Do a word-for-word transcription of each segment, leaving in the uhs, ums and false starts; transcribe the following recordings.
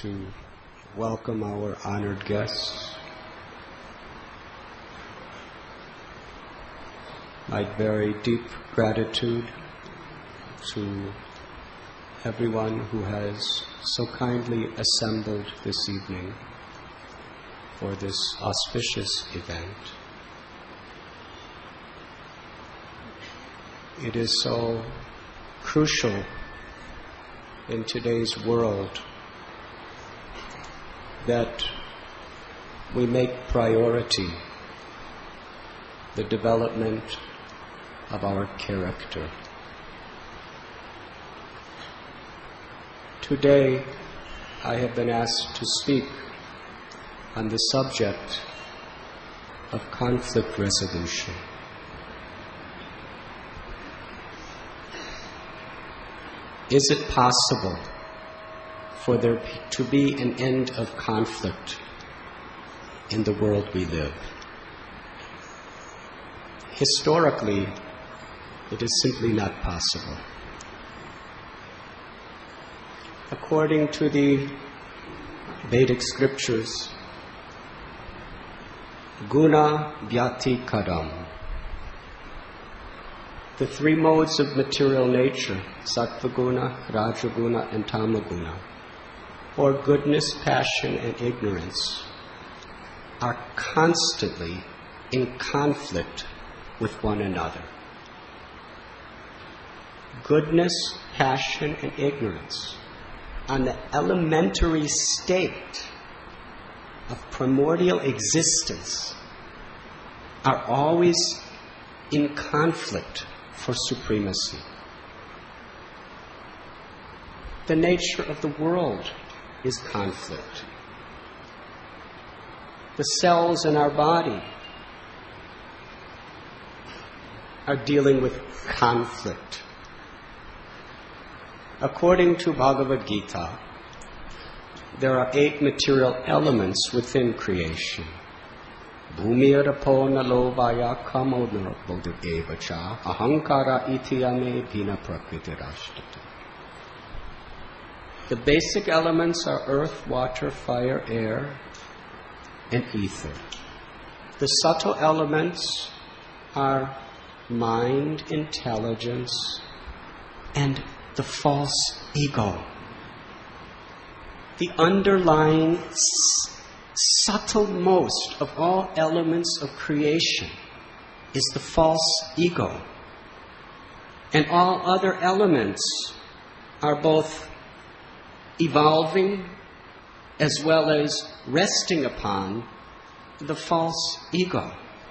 to welcome our honored guests. My very deep gratitude to everyone who has so kindly assembled this evening for this auspicious event. It is so crucial in today's world that we make priority the development of our character. Today, I have been asked to speak on the subject of conflict resolution. Is it possible for there to be an end of conflict in the world we live? Historically, it is simply not possible. According to the Vedic scriptures, guna vyati karam, the three modes of material nature, sattva-guna, rajaguna, and tamaguna, or goodness, passion, and ignorance, are constantly in conflict with one another. Goodness, passion, and ignorance, on the elementary state of primordial existence, are always in conflict for supremacy. The nature of the world is conflict. The cells in our body are dealing with conflict. According to Bhagavad Gita, there are eight material elements within creation. Bhumirapo nalovaya kamodnarabodhu evacha ahankara itiyame bhina prakritirashtata. The basic elements are earth, water, fire, air, and ether. The subtle elements are mind, intelligence, and the false ego. The underlying s- subtlemost of all elements of creation is the false ego. And all other elements are both evolving as well as resting upon the false ego.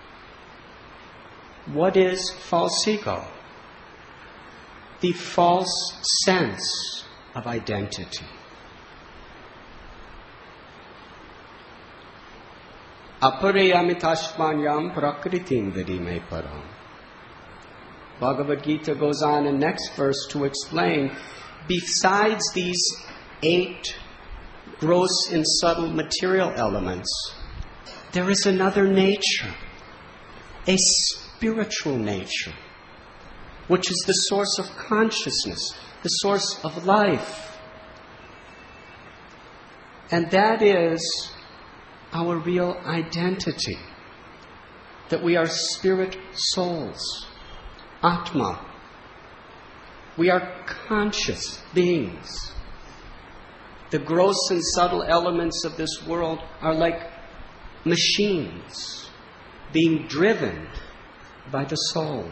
What is false ego? The false sense of identity. Aparayamitasmanyam prakritim vidime param. Bhagavad Gita goes on in next verse to explain, besides these eight gross and subtle material elements, there is another nature, a spiritual nature, which is the source of consciousness, the source of life. And that is our real identity, that we are spirit souls, Atma. We are conscious beings. The gross and subtle elements of this world are like machines being driven by the soul.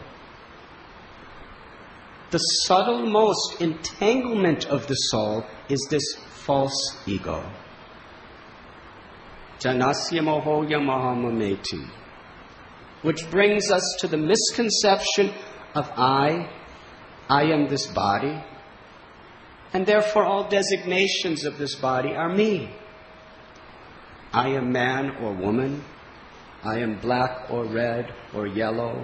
The subtlemost entanglement of the soul is this false ego. Janasya mohoya mahamameti, which brings us to the misconception of I, I am this body, and therefore all designations of this body are me. I am man or woman, I am black or red or yellow,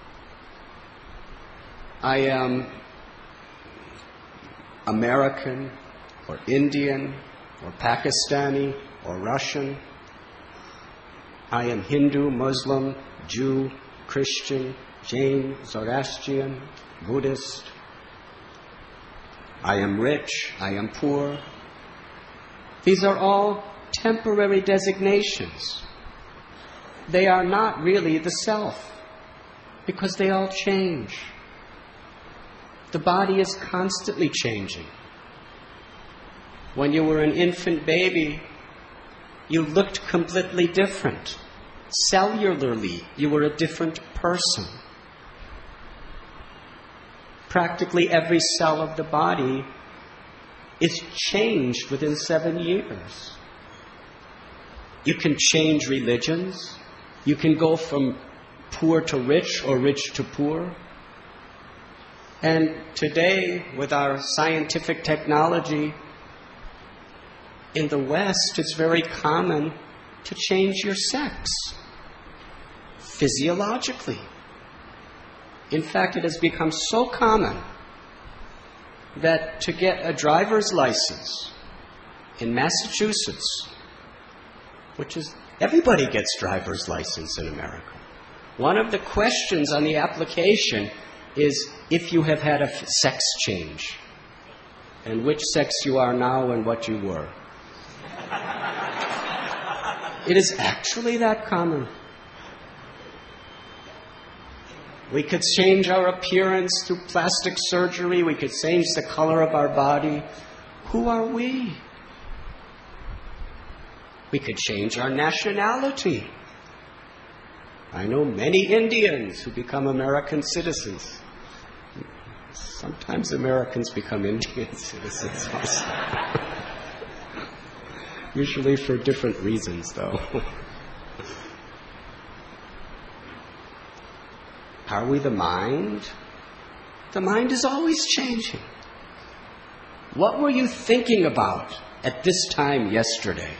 I am American or Indian or Pakistani or Russian. I am Hindu, Muslim, Jew, Christian, Jain, Zoroastrian, Buddhist. I am rich, I am poor. These are all temporary designations. They are not really the self, because they all change. The body is constantly changing. When you were an infant baby, you looked completely different. Cellularly, you were a different person. Practically every cell of the body is changed within seven years. You can change religions. You can go from poor to rich or rich to poor. And today, with our scientific technology, in the West, it's very common to change your sex physiologically. In fact, it has become so common that to get a driver's license in Massachusetts, which is, everybody gets driver's license in America, one of the questions on the application is if you have had a f- sex change, and which sex you are now and what you were. It is actually that common. We could change our appearance through plastic surgery. We could change the color of our body. Who are we? We could change our nationality. I know many Indians who become American citizens. Sometimes Americans become Indian citizens also. Usually for different reasons, though. Are we the mind? The mind is always changing. What were you thinking about at this time yesterday?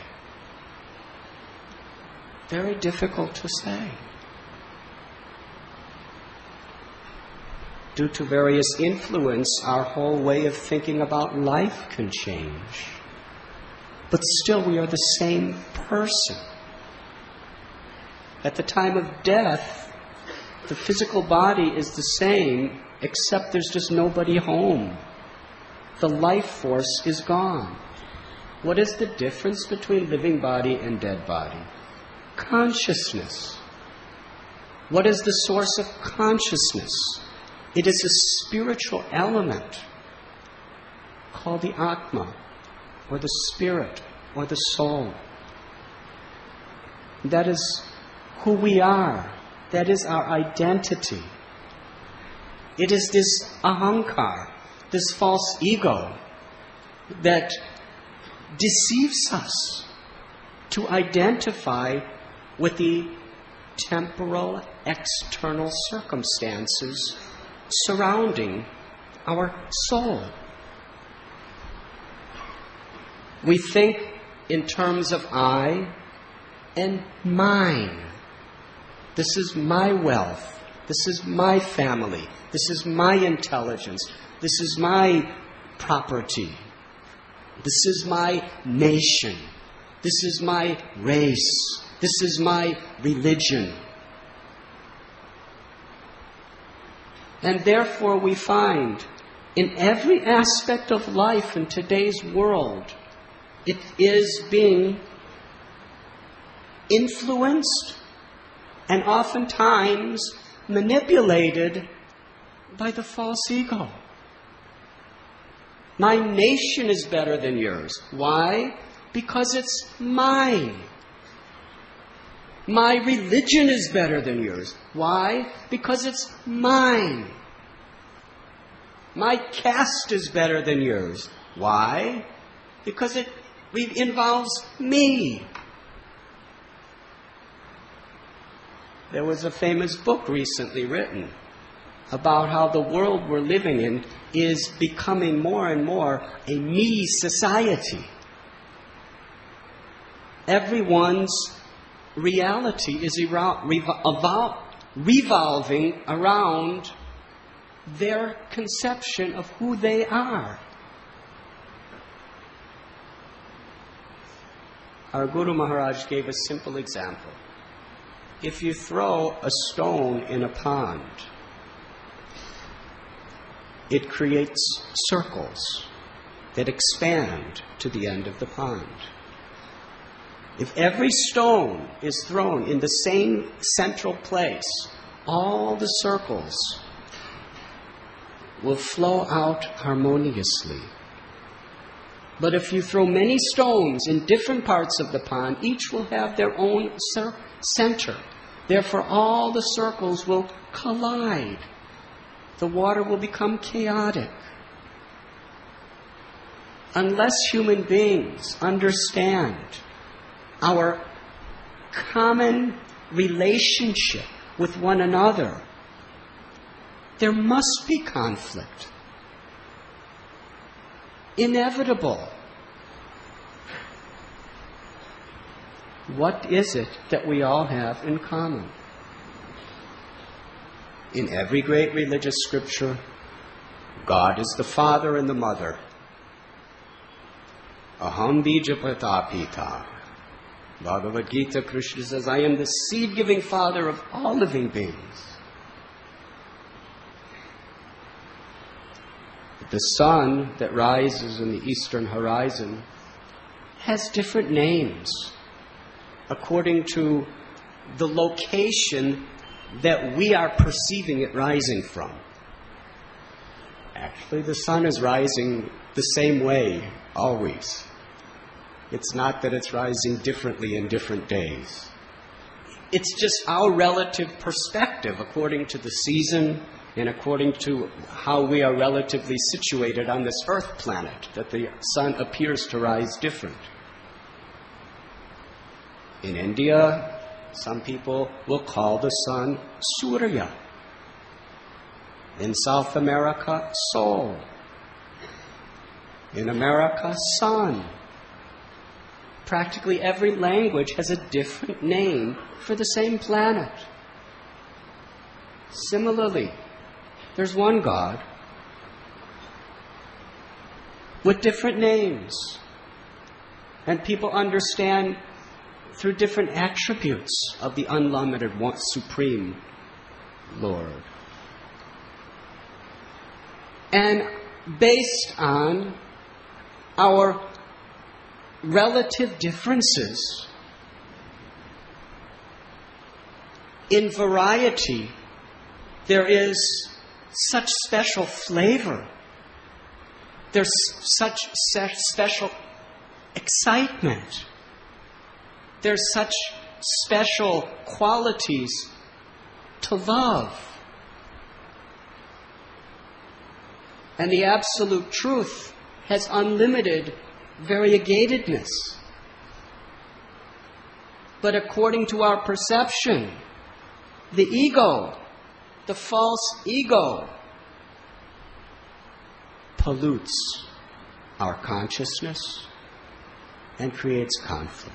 Very difficult to say. Due to various influence, our whole way of thinking about life can change. But still, we are the same person. At the time of death, the physical body is the same, except there's just nobody home. The life force is gone. What is the difference between living body and dead body? Consciousness. What is the source of consciousness? It is a spiritual element called the Atma, or the spirit, or the soul. That is who we are. That is our identity. It is this ahankar, this false ego, that deceives us to identify with the temporal external circumstances surrounding our soul. We think in terms of I and mine. This is my wealth. This is my family. This is my intelligence. This is my property. This is my nation. This is my race. This is my religion. And therefore we find in every aspect of life in today's world, it is being influenced and oftentimes manipulated by the false ego. My nation is better than yours. Why? Because it's mine. My religion is better than yours. Why? Because it's mine. My caste is better than yours. Why? Because it involves me. There was a famous book recently written about how the world we're living in is becoming more and more a me society. Everyone's reality is evol- revol- revolving around their conception of who they are. Our Guru Maharaj gave a simple example. If you throw a stone in a pond, it creates circles. that expand to the end of the pond. If every stone is thrown in the same central place, all the circles will flow out harmoniously. But if you throw many stones in different parts of the pond, each will have their own cir- center. Therefore, all the circles will collide. The water will become chaotic. Unless human beings understand our common relationship with one another, there must be conflict. Inevitable. What is it that we all have in common? In every great religious scripture, God is the father and the mother. Aham bija pratapita. Bhagavad Gita, Krishna says, I am the seed-giving father of all living beings. The sun that rises in the eastern horizon has different names according to the location that we are perceiving it rising from. Actually, the sun is rising the same way always. It's not that it's rising differently in different days. It's just our relative perspective according to the season and according to how we are relatively situated on this earth planet, that the sun appears to rise different. In India, some people will call the sun Surya. In South America, Sol. In America, Sun. Practically every language has a different name for the same planet. Similarly, there's one God with different names. And people understand through different attributes of the unlimited one, Supreme Lord. And based on our relative differences in variety, there is such special flavor. There's such special excitement. There's such special qualities to love. And the absolute truth has unlimited variegatedness. But according to our perception, the ego, the false ego, pollutes our consciousness and creates conflict.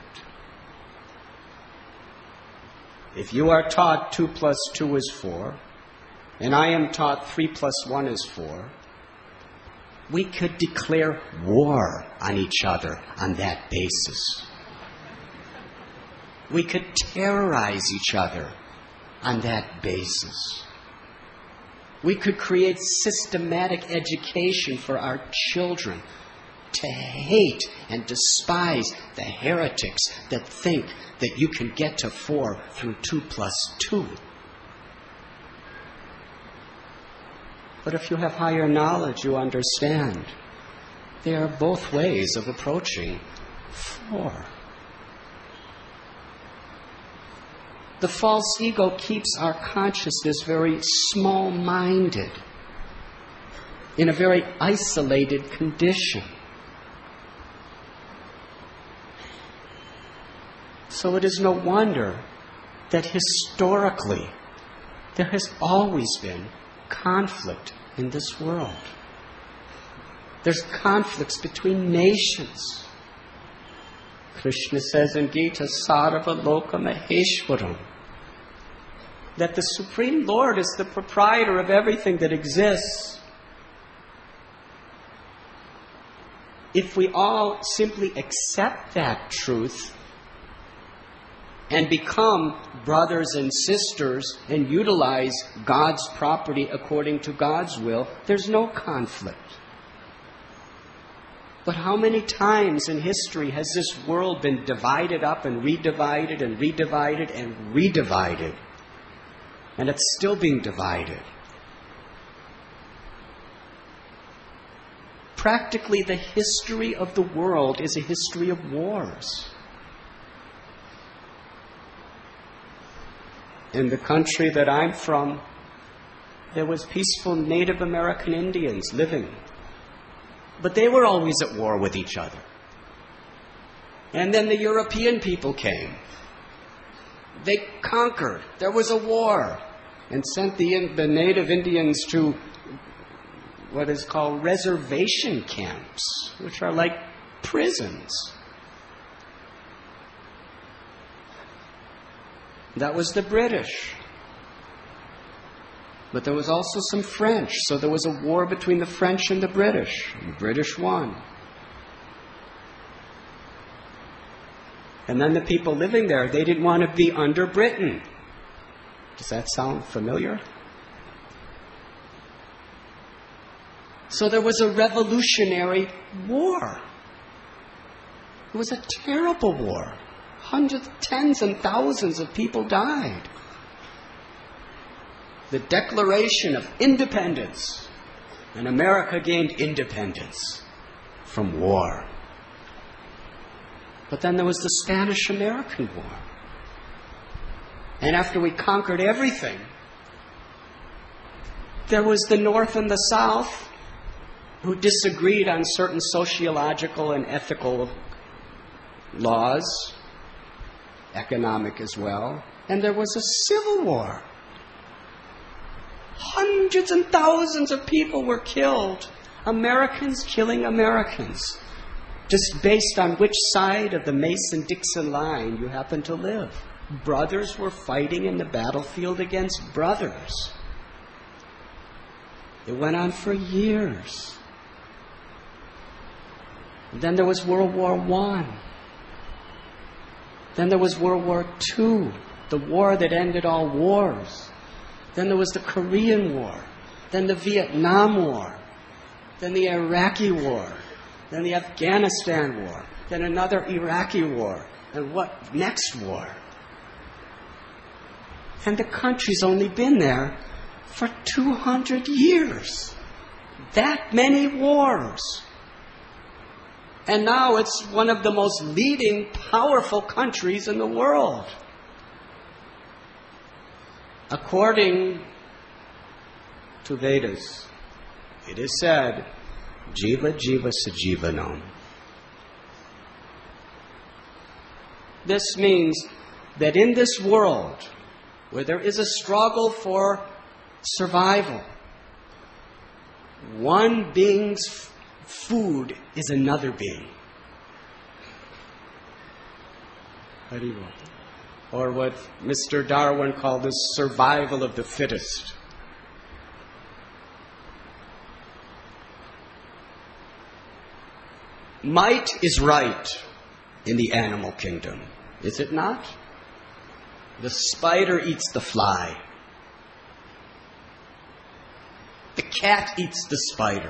If you are taught two plus two is four, and I am taught three plus one is four, we could declare war on each other on that basis. We could terrorize each other on that basis. We could create systematic education for our children to hate and despise the heretics that think that you can get to four through two plus two. But if you have higher knowledge, you understand there are both ways of approaching four. The false ego keeps our consciousness very small-minded, in a very isolated condition. So it is no wonder that historically there has always been conflict in this world. There's conflicts between nations. Krishna says in Gita, Sarva Loka Maheshwaram, that the Supreme Lord is the proprietor of everything that exists. If we all simply accept that truth and become brothers and sisters and utilize God's property according to God's will, there's no conflict. But how many times in history has this world been divided up and redivided and redivided and redivided? And it's still being divided. Practically the history of the world is a history of wars. In the country that I'm from, there was peaceful Native American Indians living. But they were always at war with each other. And then the European people came. They conquered. There was a war. And sent the, the native Indians to what is called reservation camps, which are like prisons. That was the British. But there was also some French, so there was a war between the French and the British. The British won. And then the people living there, they didn't want to be under Britain. Does that sound familiar? So there was a revolutionary war. It was a terrible war. Hundreds, tens and thousands of people died. The Declaration of Independence. And America gained independence from war. But then there was the Spanish-American War. And after we conquered everything, there was the North and the South who disagreed on certain sociological and ethical laws, economic as well. And there was a civil war. Hundreds and thousands of people were killed. Americans killing Americans. Just based on which side of the Mason-Dixon line you happen to live. Brothers were fighting in the battlefield against brothers. It went on for years. And then there was World War One. Then there was World War Two, the war that ended all wars. Then there was the Korean War. Then the Vietnam War. Then the Iraqi War. Then the Afghanistan War. Then another Iraqi war. And what next war? And the country's only been there for two hundred years. That many wars. And now it's one of the most leading, powerful countries in the world. According to Vedas, it is said, Jiva Jiva Sajivanam. This means that in this world, where there is a struggle for survival, one being's f- food is another being. Haribol. Or what Mister Darwin called the survival of the fittest. Might is right in the animal kingdom, is it not? The spider eats the fly. The cat eats the spider.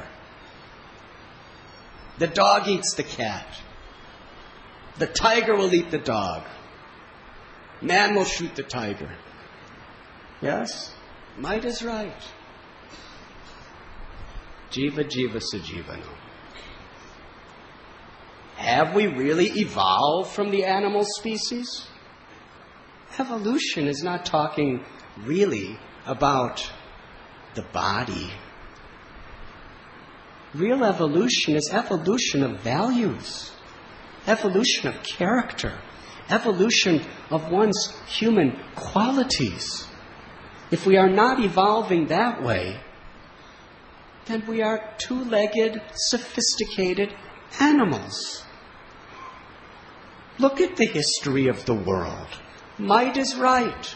The dog eats the cat. The tiger will eat the dog. Man will shoot the tiger. Yes? Might is right. Jiva Jiva Sajivanam. Have we really evolved from the animal species? Evolution is not talking really about the body. Real evolution is evolution of values, evolution of character, evolution of one's human qualities. If we are not evolving that way, then we are two-legged, sophisticated animals. Look at the history of the world. Might is right.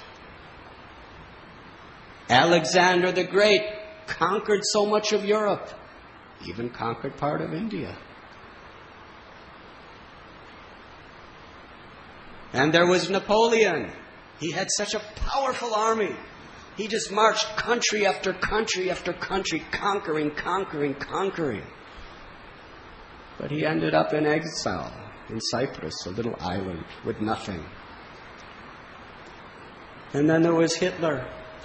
Alexander the Great conquered so much of Europe, even conquered part of India. And there was Napoleon. He had such a powerful army. He just marched country after country after country, conquering, conquering, conquering. But he ended up in exile in Cyprus, a little island with nothing. And then there was Hitler.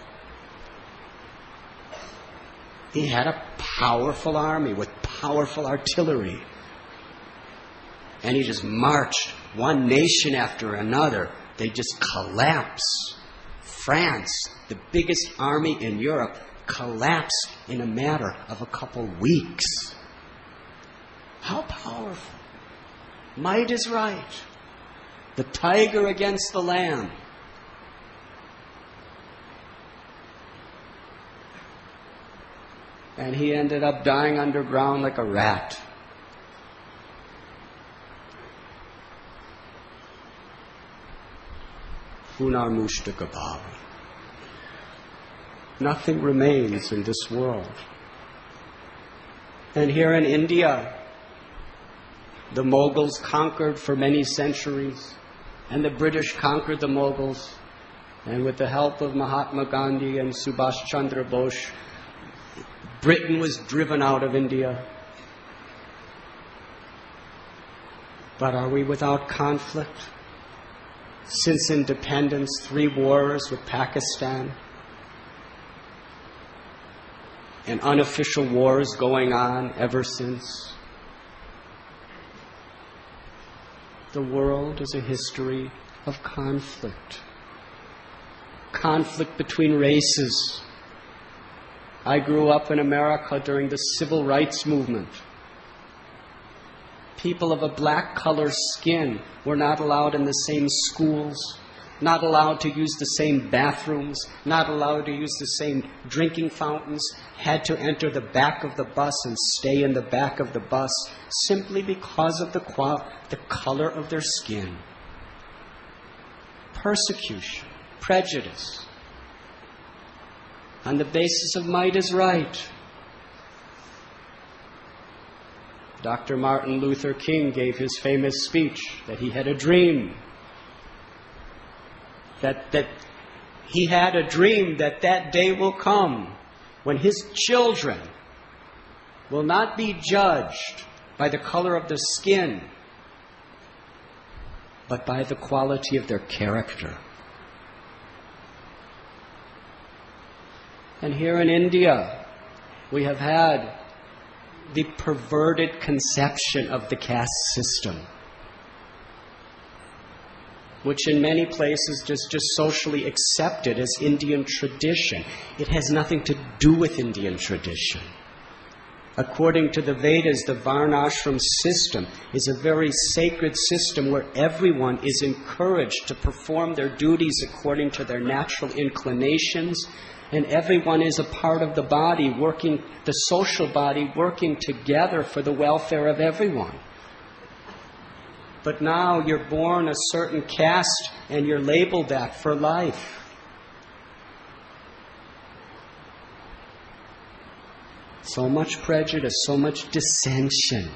He had a powerful army with powerful artillery. And he just marched one nation after another. They just collapse. France, the biggest army in Europe, collapsed in a matter of a couple weeks. How powerful. Might is right. The tiger against the lamb. And he ended up dying underground like a rat. Funar Mushtakabavi. Nothing remains in this world. And here in India, the Mughals conquered for many centuries, and the British conquered the Mughals, and with the help of Mahatma Gandhi and Subhash Chandra Bose, Britain was driven out of India. But are we without conflict? Since independence, three wars with Pakistan, and unofficial wars going on ever since. The world is a history of conflict. Conflict between races. I grew up in America during the civil rights movement. People of a black color skin were not allowed in the same schools, not allowed to use the same bathrooms, not allowed to use the same drinking fountains, had to enter the back of the bus and stay in the back of the bus simply because of the, qual- the color of their skin. Persecution, prejudice, on the basis of might is right. Doctor Martin Luther King gave his famous speech that he had a dream. That, that he had a dream that that day will come when his children will not be judged by the color of their skin, but by the quality of their character. And here in India, we have had the perverted conception of the caste system, which in many places is just socially accepted as Indian tradition. It has nothing to do with Indian tradition. According to the Vedas, the Varnashram system is a very sacred system where everyone is encouraged to perform their duties according to their natural inclinations, and everyone is a part of the body working, the social body working together for the welfare of everyone. But now you're born a certain caste and you're labeled that for life. So much prejudice, so much dissension.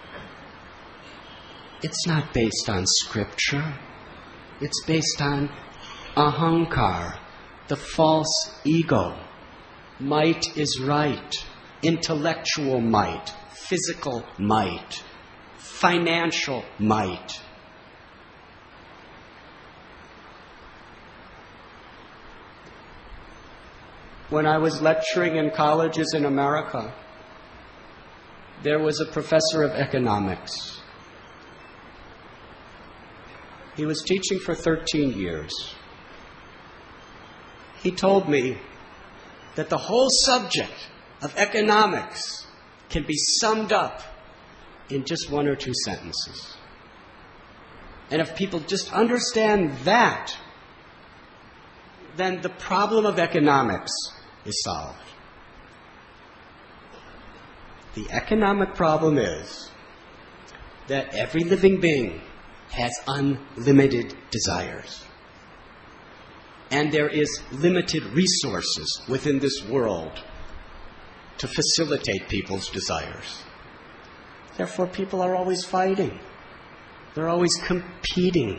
It's not based on scripture. It's based on ahankar, the false ego. Might is right. Intellectual might, physical might, financial might. When I was lecturing in colleges in America, there was a professor of economics. He was teaching for thirteen years. He told me that the whole subject of economics can be summed up in just one or two sentences. And if people just understand that, then the problem of economics is solved. The economic problem is that every living being has unlimited desires. And there is limited resources within this world to facilitate people's desires. Therefore, people are always fighting. They're always competing.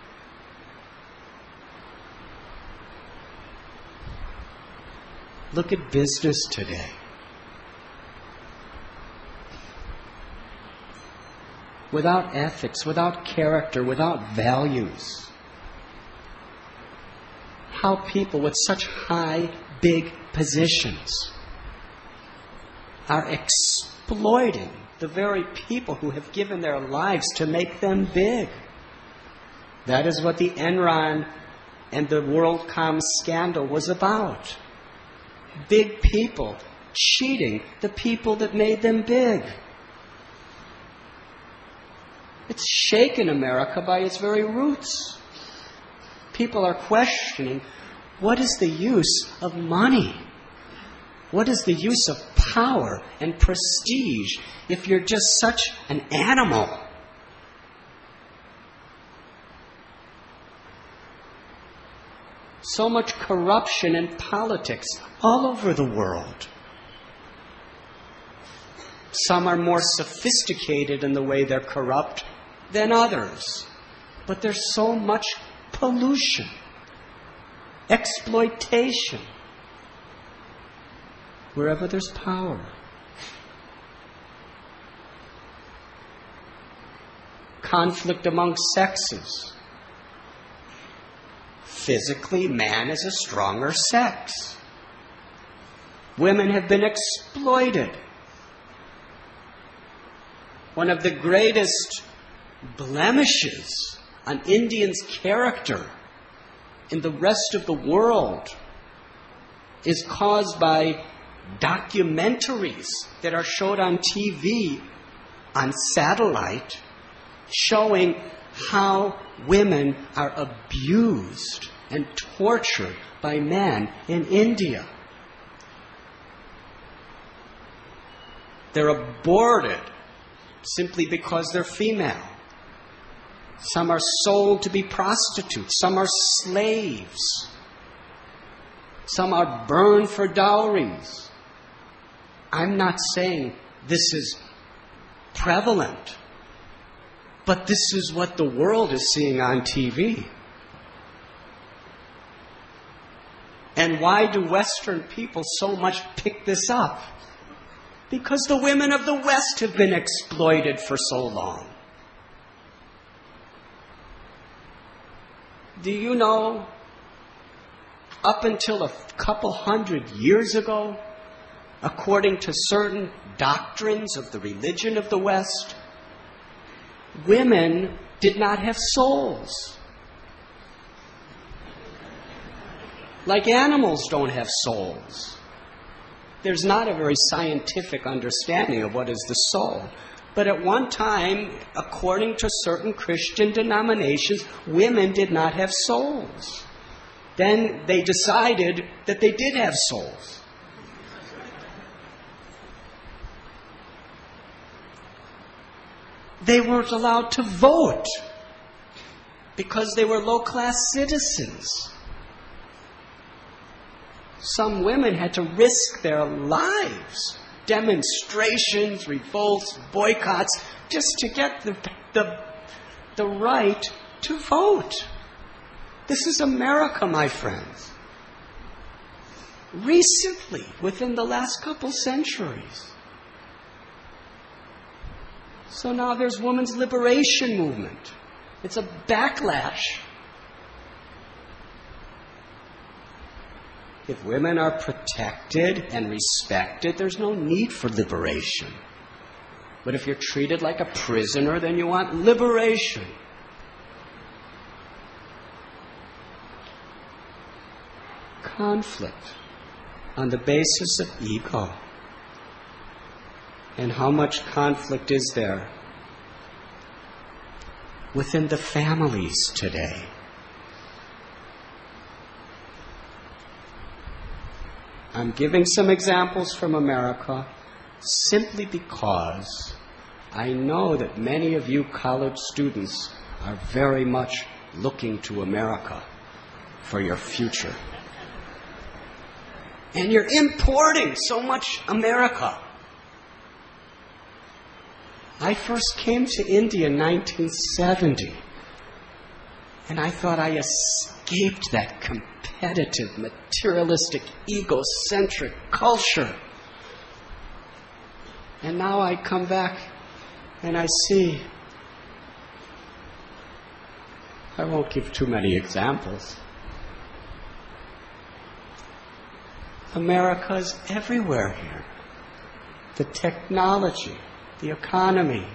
Look at business today. without ethics, without character, without values. How people with such high, big positions are exploiting the very people who have given their lives to make them big. That is what the Enron and the WorldCom scandal was about. Big people cheating the people that made them big. It's shaken America by its very roots. People are questioning, what is the use of money? What is the use of power and prestige if you're just such an animal? So much corruption in politics all over the world. Some are more sophisticated in the way they're corrupt than others. But there's so much pollution, exploitation, wherever there's power. Conflict among sexes. Physically, man is a stronger sex. Women have been exploited. One of the greatest blemishes on Indians' character in the rest of the world is caused by documentaries that are showed on T V, on satellite, showing how women are abused and tortured by men in India. They're aborted simply because they're female. Some are sold to be prostitutes. Some are slaves. Some are burned for dowries. I'm not saying this is prevalent, but this is what the world is seeing on T V. And why do Western people so much pick this up? Because the women of the West have been exploited for so long. Do you know, up until a couple hundred years ago, according to certain doctrines of the religion of the West, women did not have souls. Like animals don't have souls. There's not a very scientific understanding of what is the soul. But at one time, according to certain Christian denominations, women did not have souls. Then they decided that they did have souls. They weren't allowed to vote because they were low-class citizens. Some women had to risk their lives, demonstrations, revolts, boycotts, just to get the, the, the right to vote. This is America, my friends. Recently, within the last couple centuries. So now there's women's liberation movement. It's a backlash. If women are protected and respected, there's no need for liberation. But if you're treated like a prisoner, then you want liberation. Conflict on the basis of ego. And how much conflict is there within the families today? I'm giving some examples from America simply because I know that many of you college students are very much looking to America for your future. And you're importing so much America. I first came to India in nineteen seventy, and I thought I escaped that competitive, materialistic, egocentric culture. And now I come back and I see I won't give too many examples. America's everywhere here. The technology, the economy.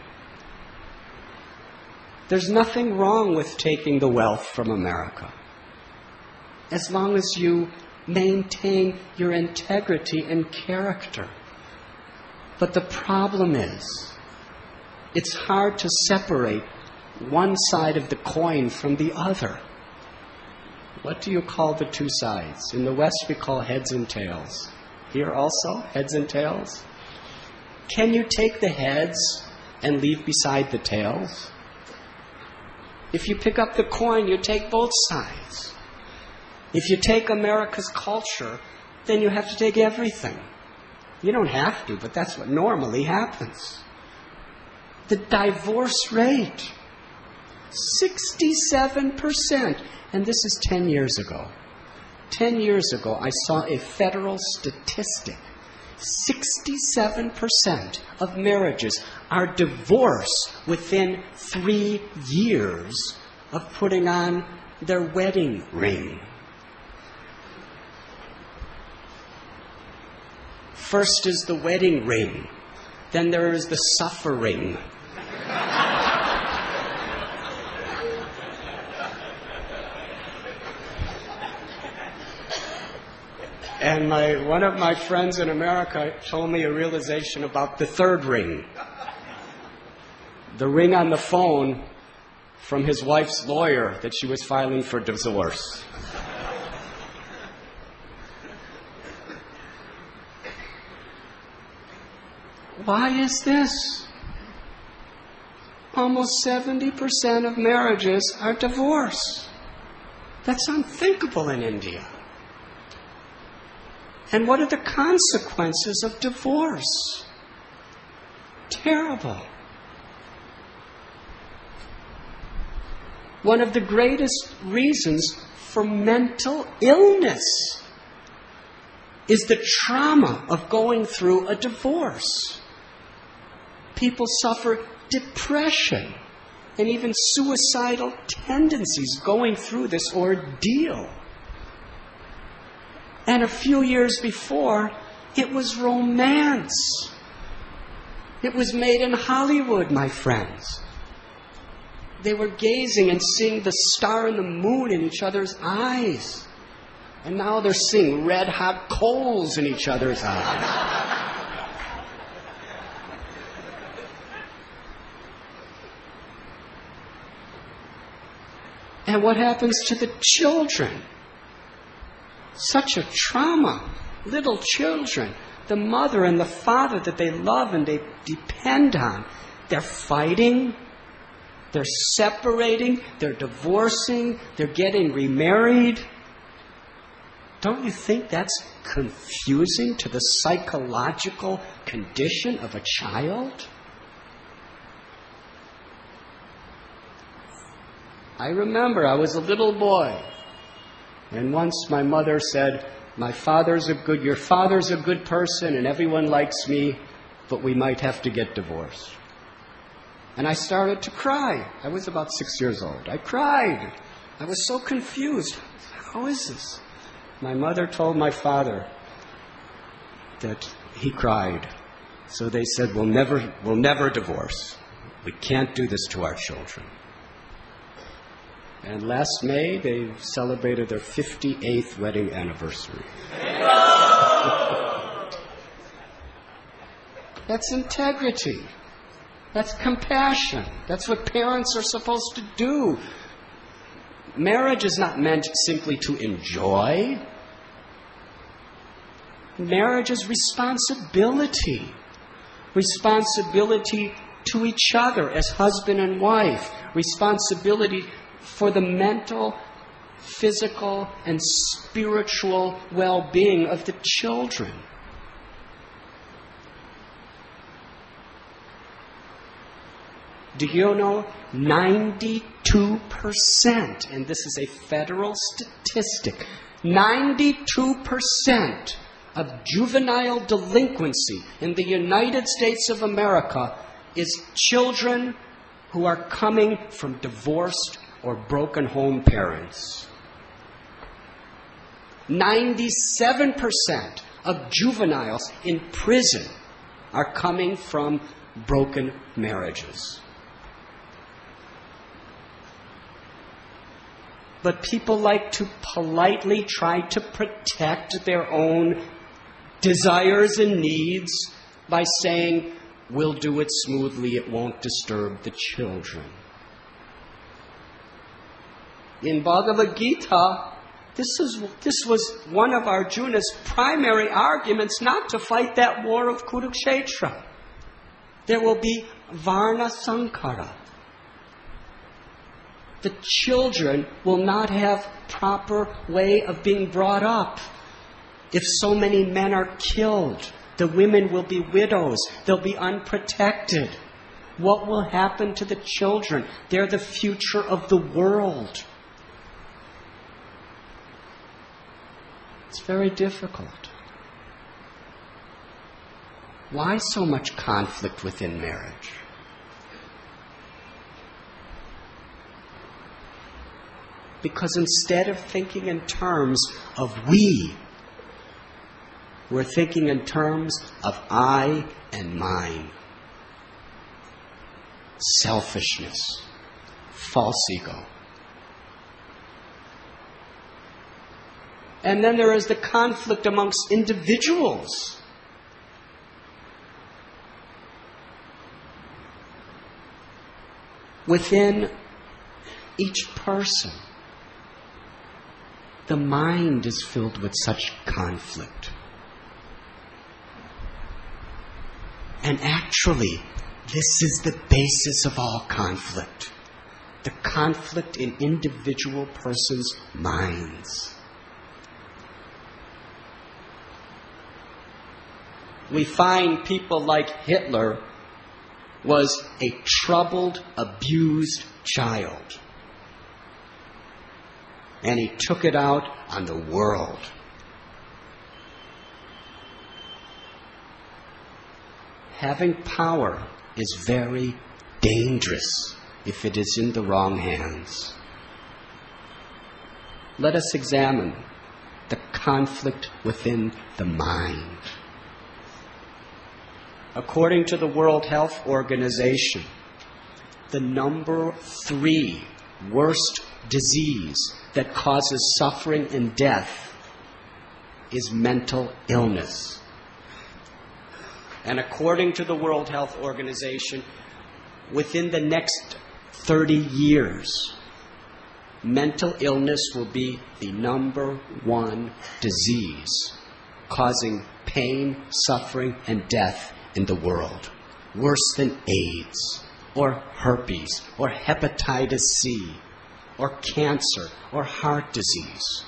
There's nothing wrong with taking the wealth from America, as long as you maintain your integrity and character. But the problem is, it's hard to separate one side of the coin from the other. What do you call the two sides? In the West, we call heads and tails. Here also, heads and tails. Can you take the heads and leave beside the tails? If you pick up the coin, you take both sides. If you take America's culture, then you have to take everything. You don't have to, but that's what normally happens. The divorce rate, sixty-seven percent. And this is ten years ago. ten years ago, I saw a federal statistic. sixty-seven percent of marriages are divorced within three years of putting on their wedding ring. First is the wedding ring. Then there is the suffering. And my, one of my friends in America told me a realization about the third ring. The ring on the phone from his wife's lawyer that she was filing for divorce. Why is this? Almost seventy percent of marriages are divorce. That's unthinkable in India. And what are the consequences of divorce? Terrible. One of the greatest reasons for mental illness is the trauma of going through a divorce. People suffer depression and even suicidal tendencies going through this ordeal. And a few years before, it was romance. It was made in Hollywood, my friends. They were gazing and seeing the star and the moon in each other's eyes. And now they're seeing red-hot coals in each other's eyes. And what happens to the children? Such a trauma. Little children, the mother and the father that they love and they depend on, they're fighting, they're separating, they're divorcing, they're getting remarried. Don't you think that's confusing to the psychological condition of a child? I remember I was a little boy. And once my mother said, my father's a good, your father's a good person and everyone likes me, but we might have to get divorced. And I started to cry. I was about six years old. I cried. I was so confused. How is this? My mother told my father that he cried. So they said, we'll never, we'll never divorce. We can't do this to our children. And last May, they celebrated their fifty-eighth wedding anniversary. That's integrity. That's compassion. That's what parents are supposed to do. Marriage is not meant simply to enjoy. Marriage is responsibility. Responsibility to each other as husband and wife. Responsibility for the mental, physical, and spiritual well-being of the children. Do you know ninety-two percent, and this is a federal statistic, ninety-two percent of juvenile delinquency in the United States of America is children who are coming from divorced or broken home parents. ninety-seven percent of juveniles in prison are coming from broken marriages. But people like to politely try to protect their own desires and needs by saying, we'll do it smoothly, it won't disturb the children. In Bhagavad Gita, this, is, this was one of Arjuna's primary arguments not to fight that war of Kurukshetra. There will be Varna Sankara. The children will not have proper way of being brought up. If so many men are killed, the women will be widows. They'll be unprotected. What will happen to the children? They're the future of the world. It's very difficult. Why so much conflict within marriage? Because instead of thinking in terms of we, we're thinking in terms of I and mine. Selfishness, false ego. And then there is the conflict amongst individuals. Within each person, the mind is filled with such conflict. And actually, this is the basis of all conflict. The conflict in individual persons' minds. We find people like Hitler was a troubled, abused child. And he took it out on the world. Having power is very dangerous if it is in the wrong hands. Let us examine the conflict within the mind. According to the World Health Organization, the number three worst disease that causes suffering and death is mental illness. And according to the World Health Organization, within the next thirty years, mental illness will be the number one disease causing pain, suffering, and death in the world. Worse than AIDS, or herpes, or hepatitis C, or cancer, or heart disease.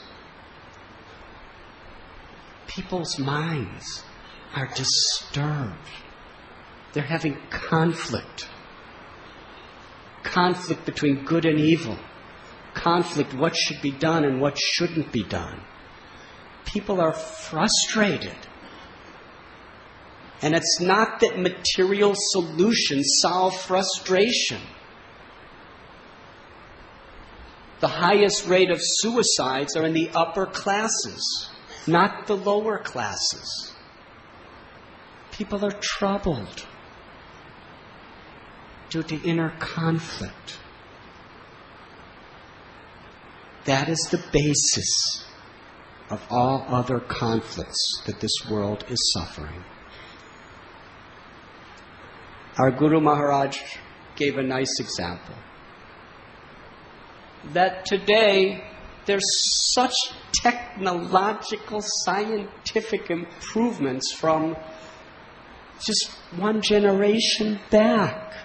People's minds are disturbed. They're having conflict. Conflict between good and evil. Conflict, what should be done and what shouldn't be done. People are frustrated. And it's not that material solutions solve frustration. The highest rate of suicides are in the upper classes, not the lower classes. People are troubled due to inner conflict. That is the basis of all other conflicts that this world is suffering. Our Guru Maharaj gave a nice example. That today there's such technological, scientific improvements from just one generation back.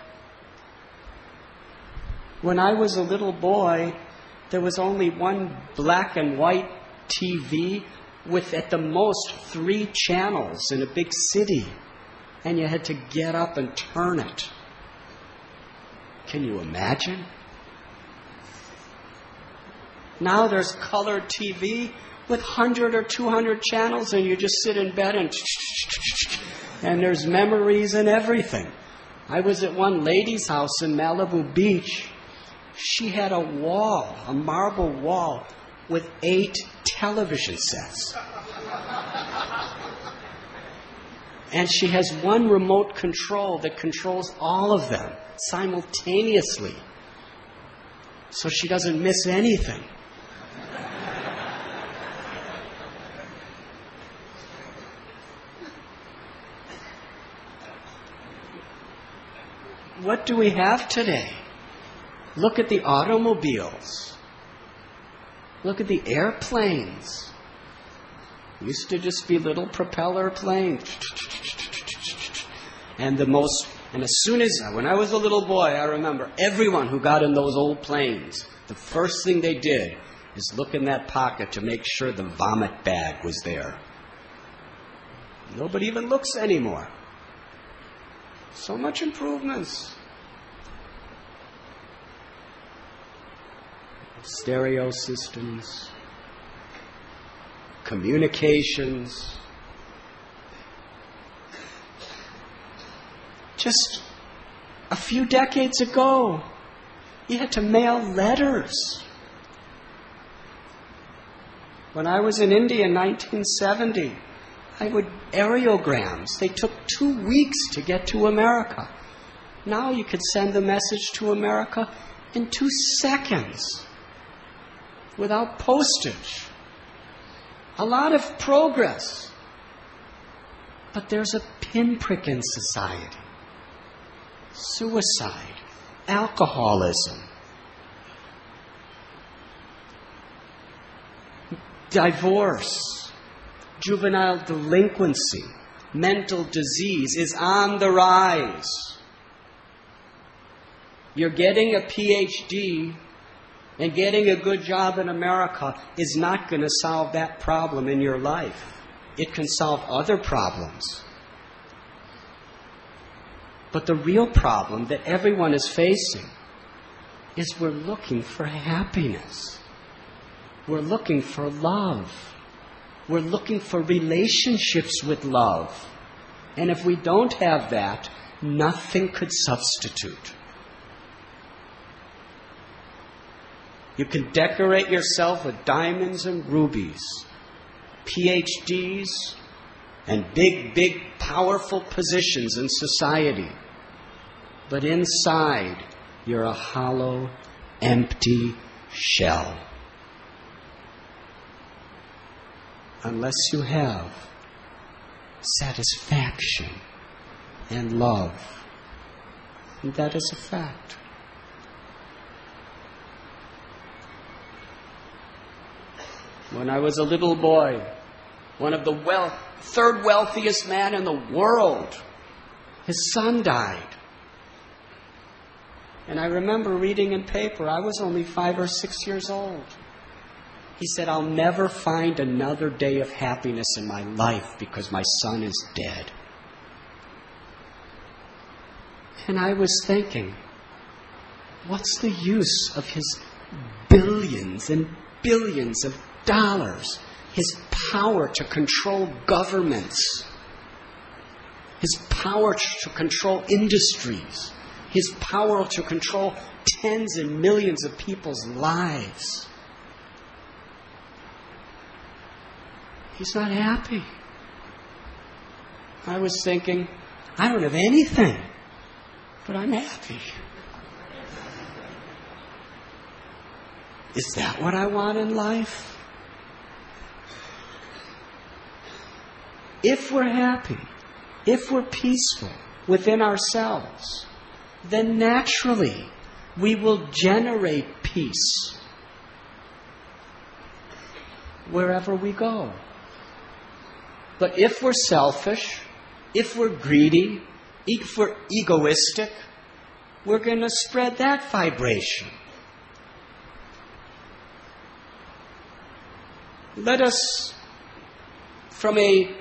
When I was a little boy, there was only one black and white T V with at the most three channels in a big city. And you had to get up and turn it. Can you imagine? Now there's color T V with one hundred or two hundred channels, and you just sit in bed and and there's memories and everything. I was at one lady's house in Malibu Beach. she had a wall, a marble wall, with eight television sets. And she has one remote control that controls all of them simultaneously, so she doesn't miss anything. What do we have today? Look at the automobiles. Look at the airplanes. Used to just be little propeller planes. And the most, and as soon as, when I was a little boy, I remember everyone who got in those old planes, the first thing they did is look in that pocket to make sure the vomit bag was there. Nobody even looks anymore. So much improvements. Stereo systems, communications. Just a few decades ago, you had to mail letters. When I was in India in nineteen seventy, I would aerograms. They took two weeks to get to America. Now you could send the message to America in two seconds without postage. A lot of progress. But there's a pinprick in society. Suicide, alcoholism, divorce, juvenile delinquency, mental disease is on the rise. You're getting a P H D and getting a good job in America is not going to solve that problem in your life. It can solve other problems. But the real problem that everyone is facing is we're looking for happiness. We're looking for love. We're looking for relationships with love. And if we don't have that, nothing could substitute. You can decorate yourself with diamonds and rubies, P H Ds, and big, big, powerful positions in society. But inside, you're a hollow, empty shell. Unless you have satisfaction and love. And that is a fact. When I was a little boy, one of the wealth, third wealthiest man in the world, his son died. And I remember reading in paper, I was only five or six years old. He said, I'll never find another day of happiness in my life because my son is dead. And I was thinking, what's the use of his billions and billions of dollars, his power to control governments, his power to control industries, his power to control tens and millions of people's lives? He's not happy. I was thinking, I don't have anything, but I'm happy. Is that what I want in life? If we're happy, if we're peaceful within ourselves, then naturally we will generate peace wherever we go. But if we're selfish, if we're greedy, if we're egoistic, we're going to spread that vibration. Let us, from a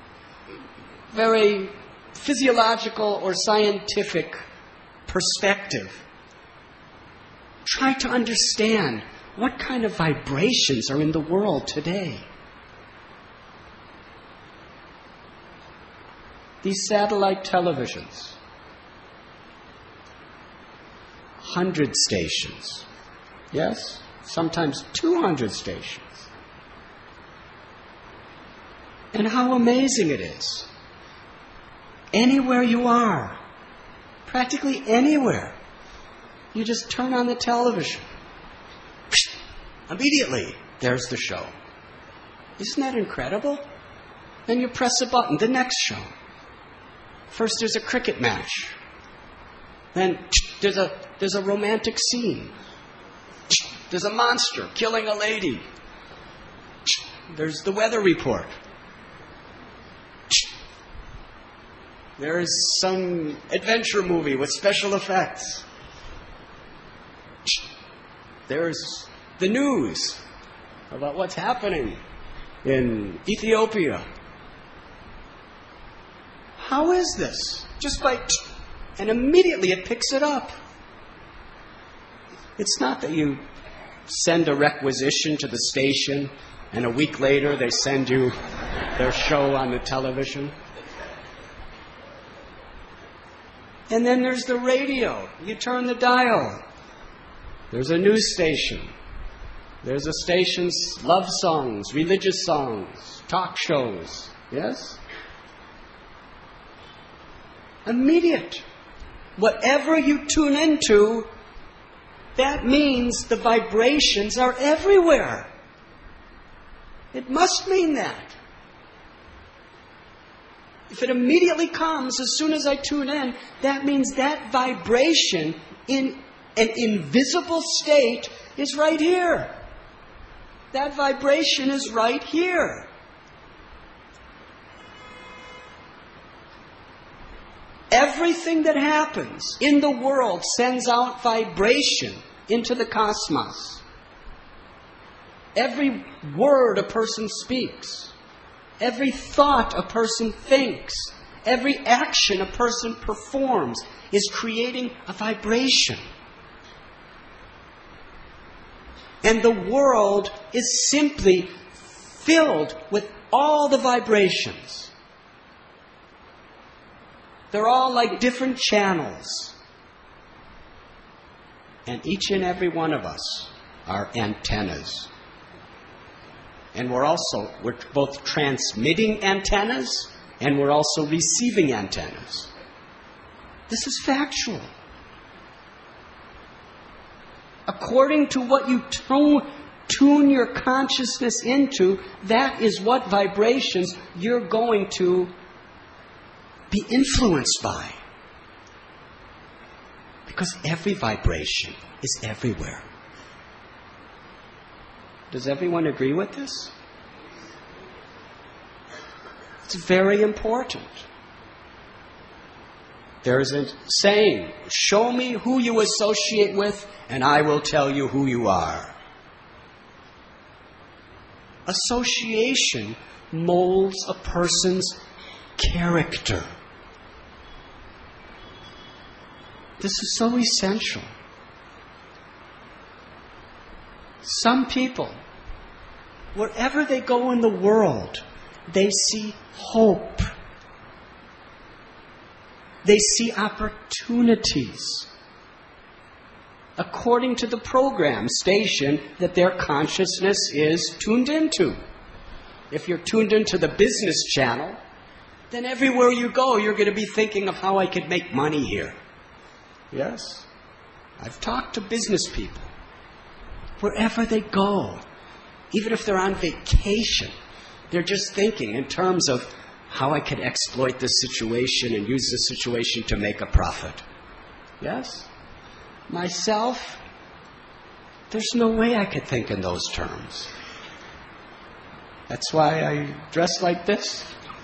very physiological or scientific perspective, try to understand what kind of vibrations are in the world today. These satellite televisions, hundred stations, Yes? Sometimes two hundred stations. And how amazing it is. Anywhere you are, practically anywhere, you just turn on the television. Immediately, there's the show. Isn't that incredible? Then you press a button, the next show. First there's a cricket match. Then there's a, there's a romantic scene. There's a monster killing a lady. There's the weather report. There's some adventure movie with special effects. There's the news about what's happening in Ethiopia. How is this? Just by... And immediately it picks it up. It's not that you send a requisition to the station and a week later they send you their show on the television. And then there's the radio. You turn the dial. There's a news station. There's a station's love songs, religious songs, talk shows. Yes? Immediate. Whatever you tune into, that means the vibrations are everywhere. It must mean that. If it immediately comes as soon as I tune in, that means that vibration in an invisible state is right here. That vibration is right here. Everything that happens in the world sends out vibration into the cosmos. Every word a person speaks, every thought a person thinks, every action a person performs is creating a vibration. And the world is simply filled with all the vibrations. They're all like different channels. And each and every one of us are antennas. And we're also, we're both transmitting antennas and we're also receiving antennas. This is factual. According to what you tune, tune your consciousness into, that is what vibrations you're going to be influenced by. Because every vibration is everywhere. Does everyone agree with this? It's very important. There's a saying, show me who you associate with and I will tell you who you are. Association molds a person's character. This is so essential. Some people, wherever they go in the world, they see hope. They see opportunities. According to the program station that their consciousness is tuned into. If you're tuned into the business channel, then everywhere you go, you're going to be thinking of how I could make money here. Yes? I've talked to business people. Wherever they go, even if they're on vacation, they're just thinking in terms of how I could exploit this situation and use this situation to make a profit. Yes? Myself, there's no way I could think in those terms. That's why I dress like this.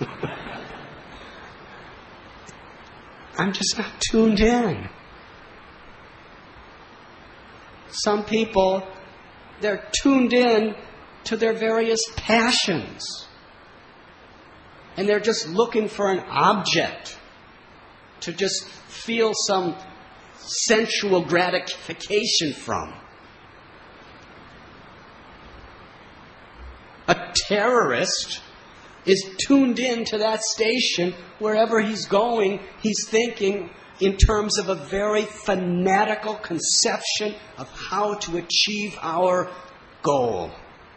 I'm just not tuned in. Some people, they're tuned in to their various passions. And they're just looking for an object to just feel some sensual gratification from. A terrorist is tuned in to that station. Wherever he's going, he's thinking, in terms of a very fanatical conception of how to achieve our goal.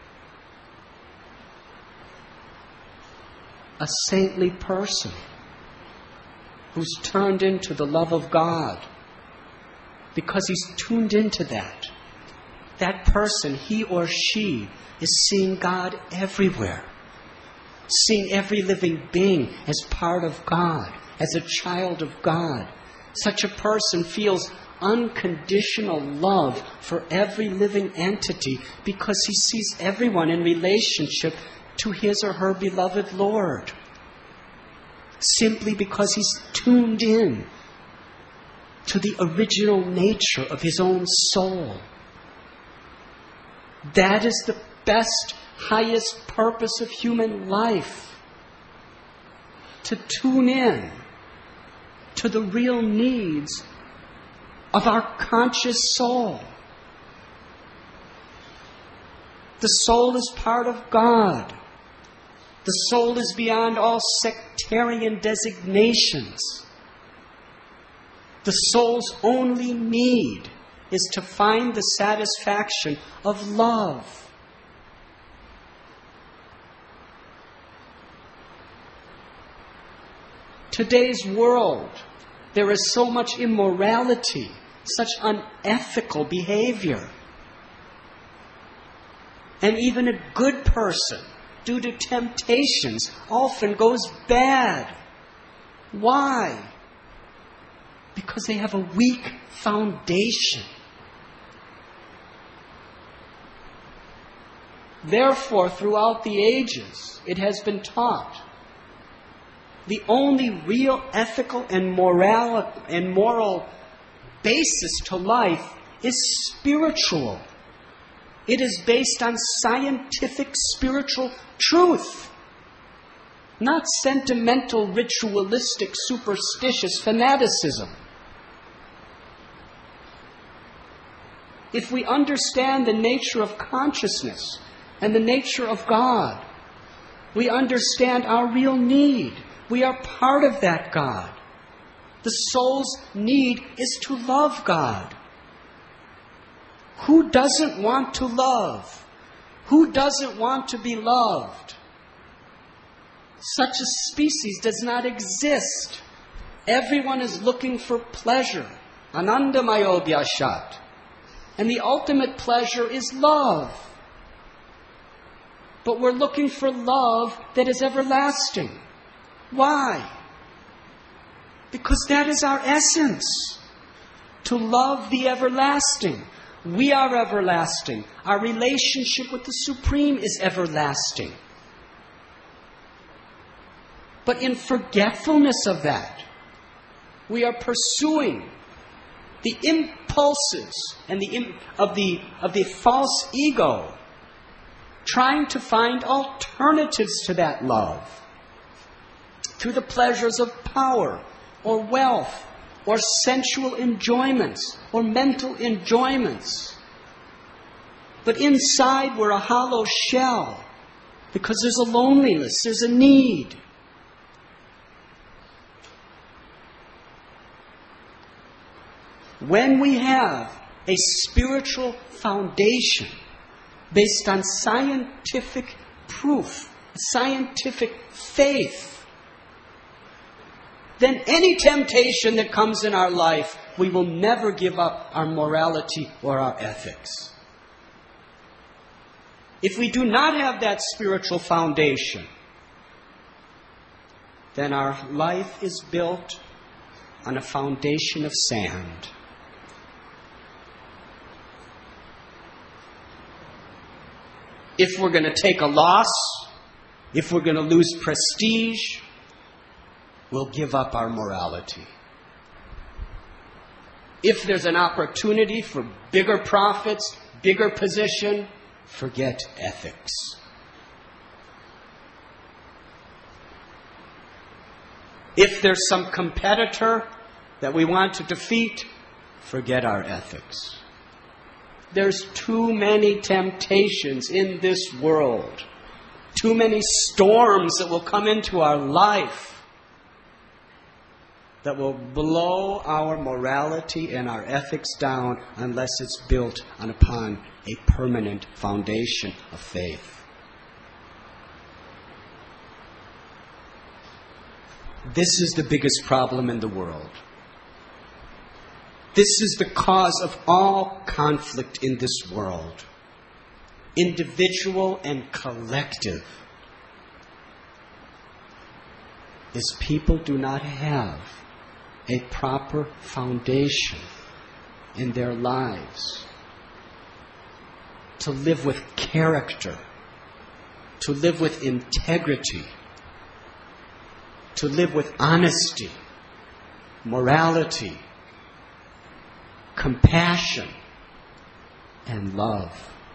A saintly person who's turned into the love of God because he's tuned into that. That person, he or she, is seeing God everywhere. Seeing every living being as part of God, as a child of God. Such a person feels unconditional love for every living entity because he sees everyone in relationship to his or her beloved Lord. Simply because he's tuned in to the original nature of his own soul. That is the best, highest purpose of human life. To tune in to the real needs of our conscious soul. The soul is part of God. The soul is beyond all sectarian designations. The soul's only need is to find the satisfaction of love. Today's world, there is so much immorality, such unethical behavior. And even a good person, due to temptations, often goes bad. Why? Because they have a weak foundation. Therefore, throughout the ages, it has been taught the only real ethical and moral and moral basis to life is spiritual. It is based on scientific spiritual truth, not sentimental, ritualistic, superstitious fanaticism. If we understand the nature of consciousness and the nature of God, we understand our real need. We are part of that God. The soul's need is to love God. Who doesn't want to love? Who doesn't want to be loved? Such a species does not exist. Everyone is looking for pleasure. Anandamayo Vyashat. And the ultimate pleasure is love. But we're looking for love that is everlasting. Why? Because that is our essence. To love the everlasting. We are everlasting. Our relationship with the Supreme is everlasting. But in forgetfulness of that, we are pursuing the impulses and the imp- of the of the false ego, trying to find alternatives to that love through the pleasures of power or wealth or sensual enjoyments or mental enjoyments. But inside we're a hollow shell because there's a loneliness, there's a need. When we have a spiritual foundation based on scientific proof, scientific faith, then any temptation that comes in our life, we will never give up our morality or our ethics. If we do not have that spiritual foundation, then our life is built on a foundation of sand. If we're going to take a loss, if we're going to lose prestige, we'll give up our morality. If there's an opportunity for bigger profits, bigger position, forget ethics. If there's some competitor that we want to defeat, forget our ethics. There's too many temptations in this world. Too many storms that will come into our life. that will blow our morality and our ethics down unless it's built on upon a permanent foundation of faith. This is the biggest problem in the world. This is the cause of all conflict in this world, individual and collective, is people do not have a proper foundation in their lives to live with character, to live with integrity, to live with honesty, morality, compassion, and love.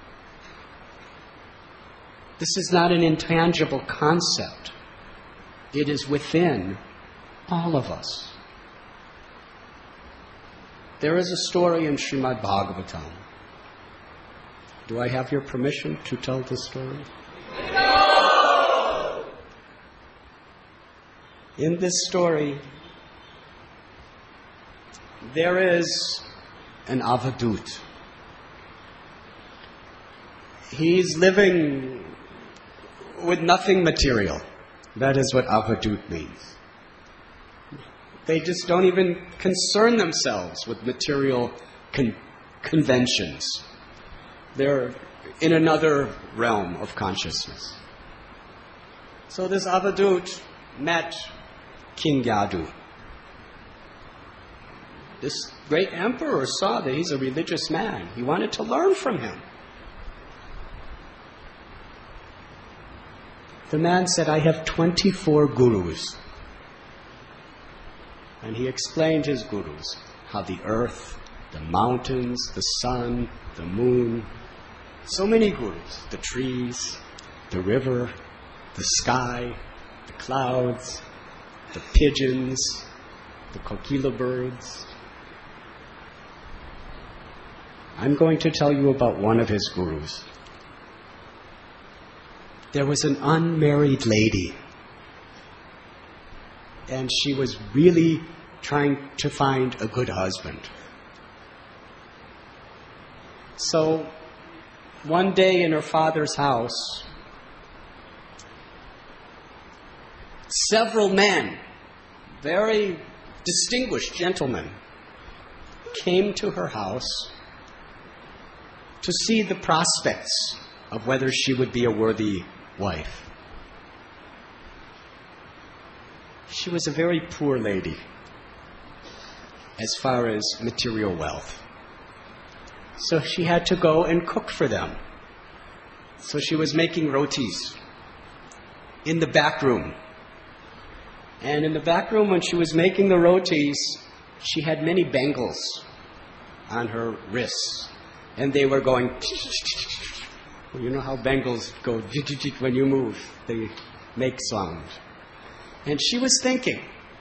This is not an intangible concept. It is within all of us. There is a story in Srimad Bhagavatam. Do I have your permission to tell this story? No! In this story, there is an avadut. He's living with nothing material. That is what avadut means. They just don't even concern themselves with material con- conventions. They're in another realm of consciousness. So this avadut met King Yadu. This great emperor saw that he's a religious man. He wanted to learn from him. The man said, I have twenty-four gurus. And he explained his gurus, how the earth, the mountains, the sun, the moon, so many gurus, the trees, the river, the sky, the clouds, the pigeons, the kokila birds. I'm going to tell you about one of his gurus. There was an unmarried lady, and she was really trying to find a good husband. So, one day in her father's house, several men, very distinguished gentlemen, came to her house to see the prospects of whether she would be a worthy wife. She was a very poor lady as far as material wealth. So she had to go and cook for them. So she was making rotis in the back room. And in the back room, when she was making the rotis, she had many bangles on her wrists. And they were going... You know how bangles go when you move. They make sound. And she was thinking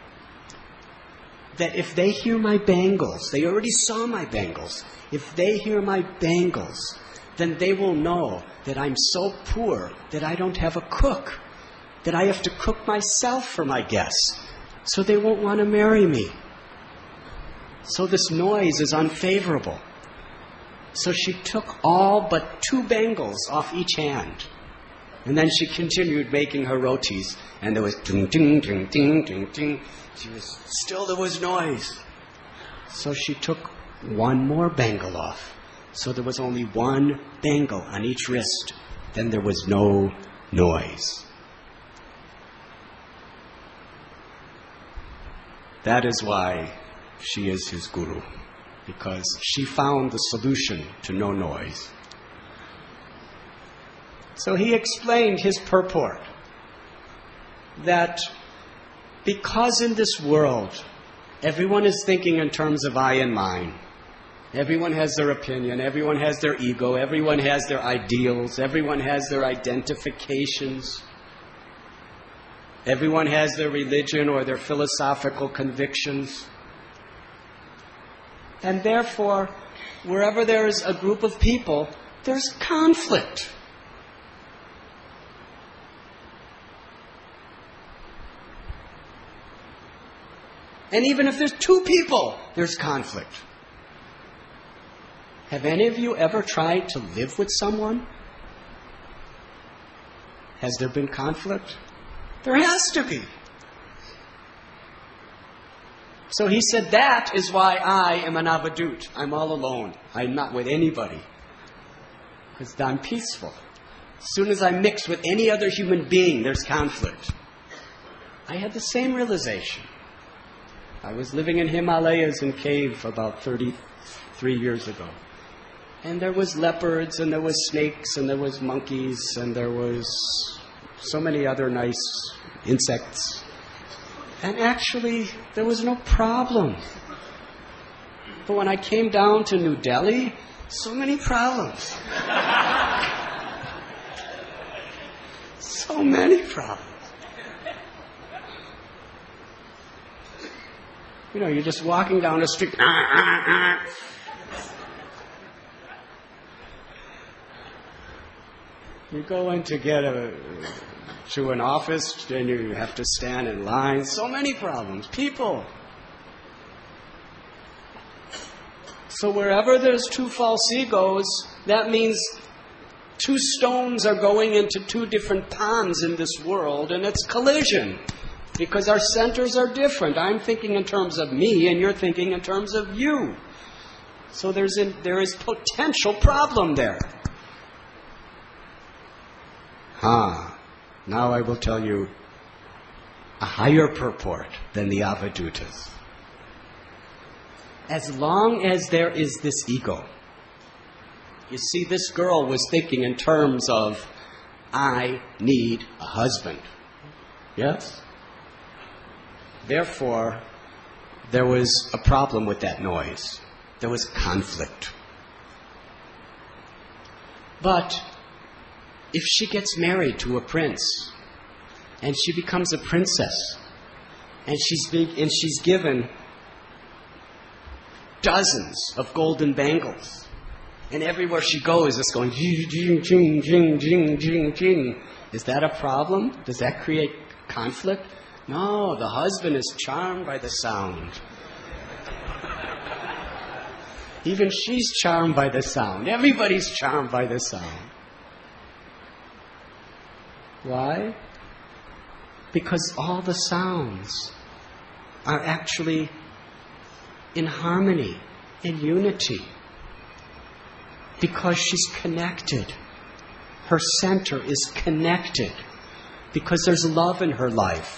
that if they hear my bangles, they already saw my bangles. If they hear my bangles, then they will know that I'm so poor that I don't have a cook, that I have to cook myself for my guests. So they won't want to marry me. So this noise is unfavorable. So she took all but two bangles off each hand. And then she continued making her rotis. And there was ding, ding, ding, ding, ding, ding. She was, still there was noise. So she took one more bangle off. So there was only one bangle on each wrist. Then there was no noise. That is why she is his guru. Because she found the solution to no noise. So he explained his purport that because in this world everyone is thinking in terms of I and mine, everyone has their opinion, everyone has their ego, everyone has their ideals, everyone has their identifications, everyone has their religion or their philosophical convictions. And therefore, wherever there is a group of people, there's conflict. And even if there's two people, there's conflict. Have any of you ever tried to live with someone? Has there been conflict? There has to be. So he said, that is why I am an avadut. I'm all alone. I'm not with anybody. Because I'm peaceful. As soon as I mix with any other human being, there's conflict. I had the same realization. I was living in Himalayas in cave about thirty-three years ago. And there was leopards, and there was snakes, and there was monkeys, and there was so many other nice insects. And actually, there was no problem. But when I came down to New Delhi, so many problems. So many problems. You know, you're just walking down the street. You go in to get a, to an office, and you have to stand in line. So many problems. People. So wherever there's two false egos, that means two stones are going into two different ponds in this world, and it's collision. Because our centers are different. I'm thinking in terms of me, and you're thinking in terms of you. So there's a, there is potential problem there. Ah, now I will tell you a higher purport than the Avadutas. As long as there is this ego, you see, this girl was thinking in terms of, I need a husband. Yes? Therefore, there was a problem with that noise. There was conflict. But if she gets married to a prince, and she becomes a princess, and she's big, and she's given dozens of golden bangles, and everywhere she goes, it's going jing, jing, jing, jing, jing, jing, jing. Is that a problem? Does that create conflict? No, the husband is charmed by the sound. Even she's charmed by the sound. Everybody's charmed by the sound. Why? Because all the sounds are actually in harmony, in unity. Because she's connected. Her center is connected. Because there's love in her life.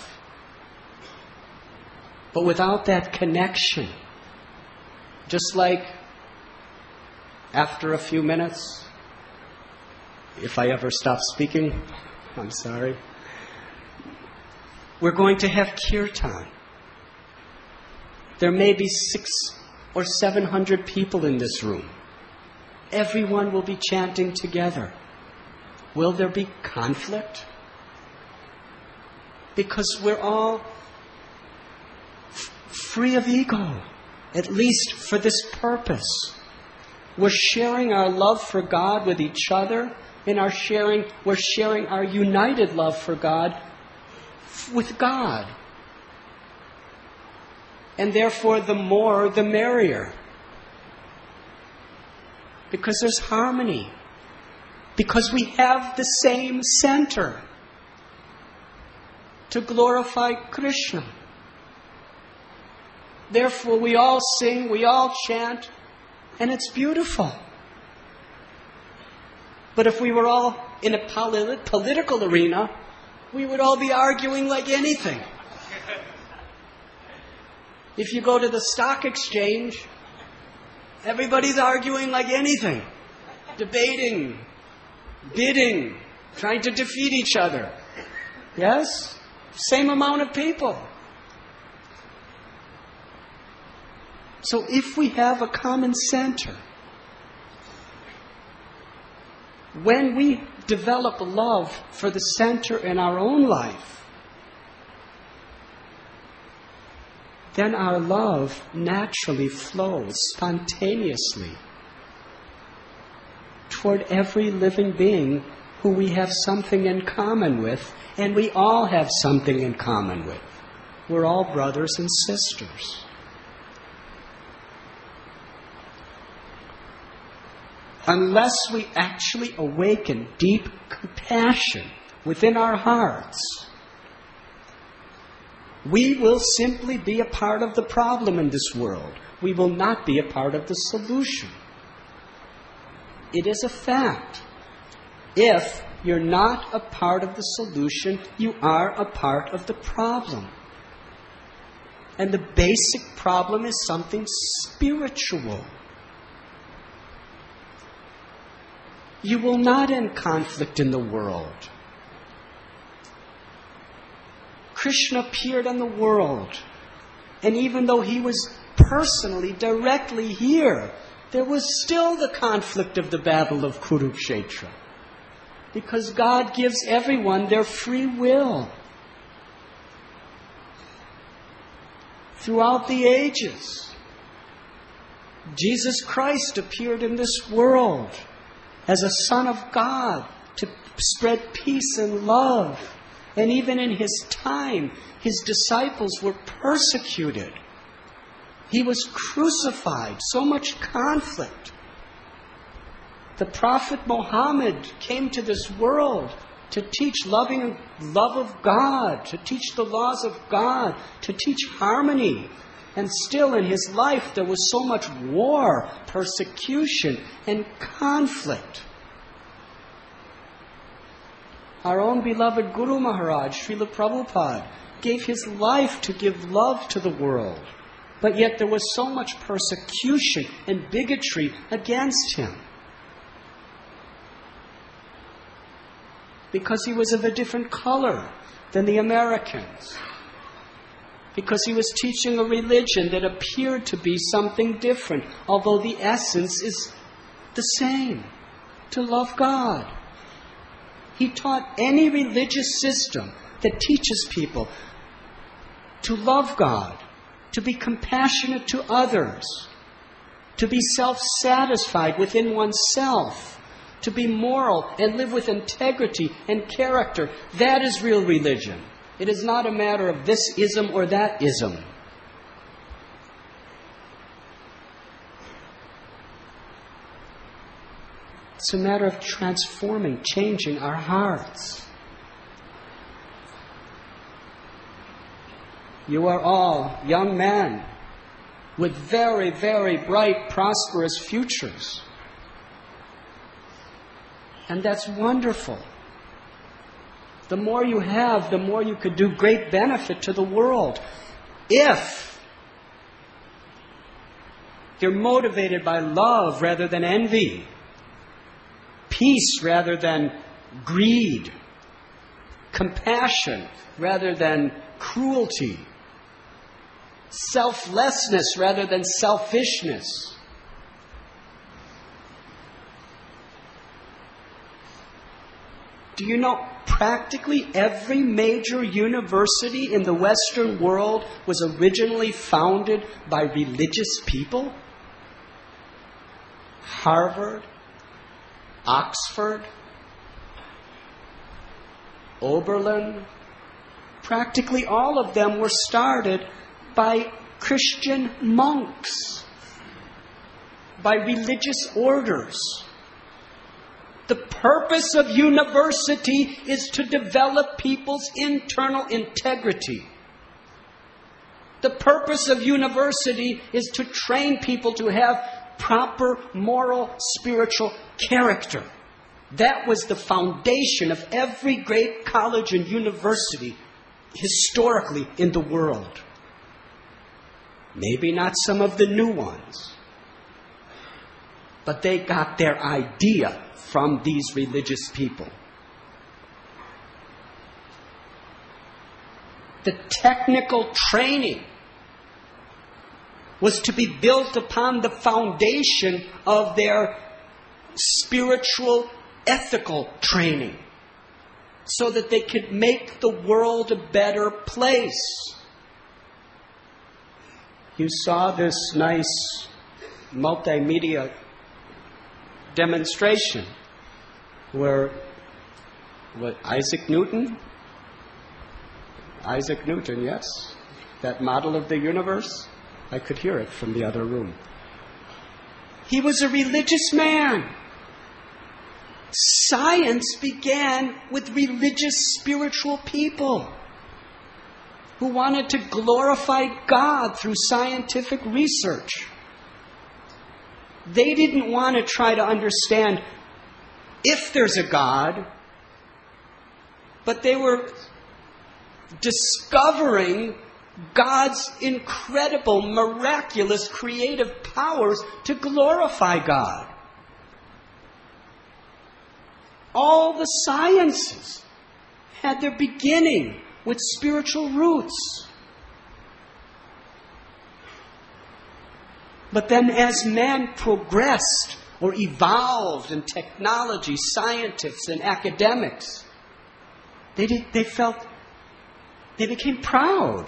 But without that connection, just like after a few minutes, if I ever stop speaking, I'm sorry, we're going to have kirtan. There may be six or seven hundred people in this room. Everyone will be chanting together. Will there be conflict? Because we're all f- free of ego, at least for this purpose. We're sharing our love for God with each other, and our sharing, we're sharing our united love for God f- with God. And therefore, the more, the merrier. Because there's harmony. Because we have the same center to glorify Krishna. Therefore, we all sing, we all chant, and it's beautiful. But if we were all in a polit- political arena, we would all be arguing like anything. If you go to the stock exchange, everybody's arguing like anything. Debating, bidding, trying to defeat each other. Yes? Same amount of people. So if we have a common center, when we develop love for the center in our own life, then our love naturally flows spontaneously toward every living being who we have something in common with, and we all have something in common with. We're all brothers and sisters. Unless we actually awaken deep compassion within our hearts, we will simply be a part of the problem in this world. We will not be a part of the solution. It is a fact. If you're not a part of the solution, you are a part of the problem. And the basic problem is something spiritual. You will not end conflict in the world. Krishna appeared in the world, and even though he was personally, directly here, there was still the conflict of the Battle of Kurukshetra. Because God gives everyone their free will. Throughout the ages, Jesus Christ appeared in this world as a Son of God to spread peace and love. And even in his time, his disciples were persecuted. He was crucified. So much conflict. The Prophet Muhammad came to this world to teach loving love of God, to teach the laws of God, to teach harmony. And still in his life there was so much war, persecution, and conflict. Our own beloved Guru Maharaj, Srila Prabhupada, gave his life to give love to the world. But yet there was so much persecution and bigotry against him. Because he was of a different color than the Americans. Because he was teaching a religion that appeared to be something different, although the essence is the same, to love God. He taught any religious system that teaches people to love God, to be compassionate to others, to be self-satisfied within oneself, to be moral and live with integrity and character. That is real religion. It is not a matter of this ism or that ism. It's a matter of transforming, changing our hearts. You are all young men with very, very bright, prosperous futures. And that's wonderful. The more you have, the more you could do great benefit to the world. If you're motivated by love rather than envy, peace rather than greed, compassion rather than cruelty, selflessness rather than selfishness. Do you know practically every major university in the Western world was originally founded by religious people? Harvard, Oxford, Oberlin, practically all of them were started by Christian monks, by religious orders. The purpose of university is to develop people's internal integrity. The purpose of university is to train people to have proper moral, spiritual character. That was the foundation of every great college and university historically in the world. Maybe not some of the new ones, but they got their idea from these religious people. The technical training was to be built upon the foundation of their spiritual, ethical training, so that they could make the world a better place. You saw this nice multimedia demonstration where what Isaac Newton, Isaac Newton, yes, that model of the universe? I could hear it from the other room. He was a religious man. Science began with religious, spiritual people who wanted to glorify God through scientific research. They didn't want to try to understand if there's a God, but they were discovering God's incredible, miraculous, creative powers to glorify God. All the sciences had their beginning with spiritual roots. But then as man progressed or evolved in technology, scientists and academics, they, did, they felt, they became proud.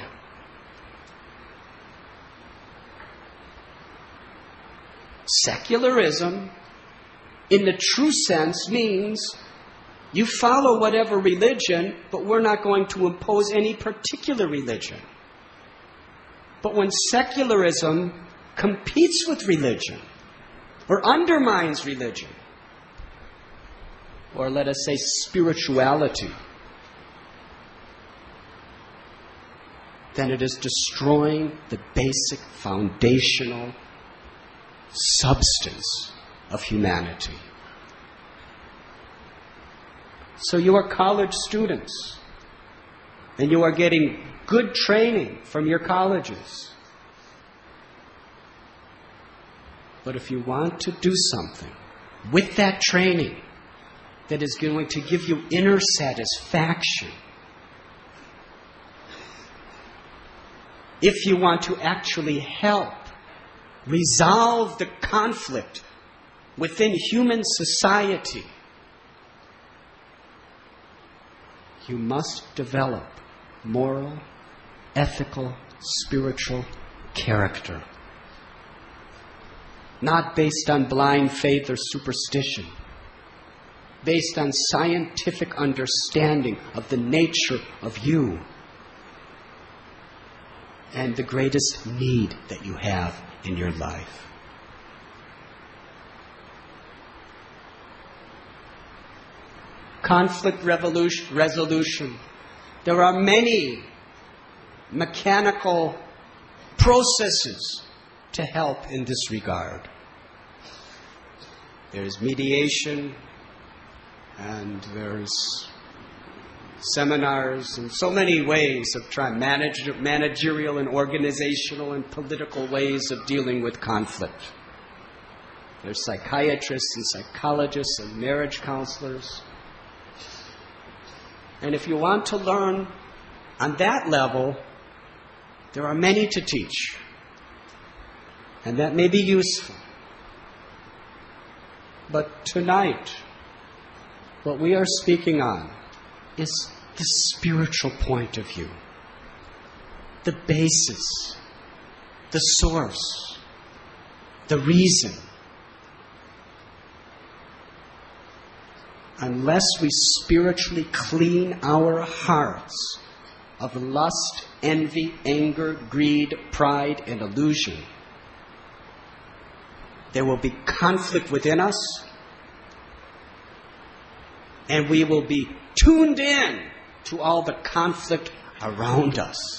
Secularism, in the true sense, means you follow whatever religion, but we're not going to impose any particular religion. But when secularism competes with religion, or undermines religion, or let us say spirituality, then it is destroying the basic foundational substance of humanity. So you are college students, and you are getting good training from your colleges. But if you want to do something with that training that is going to give you inner satisfaction, if you want to actually help resolve the conflict within human society, you must develop moral, ethical, spiritual character. Not based on blind faith or superstition, based on scientific understanding of the nature of you and the greatest need that you have in your life. Conflict revolution, resolution. There are many mechanical processes to help in this regard. There's mediation, and there's seminars, and so many ways of trying manage, managerial and organizational and political ways of dealing with conflict. There's psychiatrists and psychologists and marriage counselors. And if you want to learn on that level, there are many to teach. And that may be useful. But tonight, what we are speaking on is the spiritual point of view. The basis, the source, the reason. Unless we spiritually clean our hearts of lust, envy, anger, greed, pride, and illusion, there will be conflict within us, and we will be tuned in to all the conflict around us.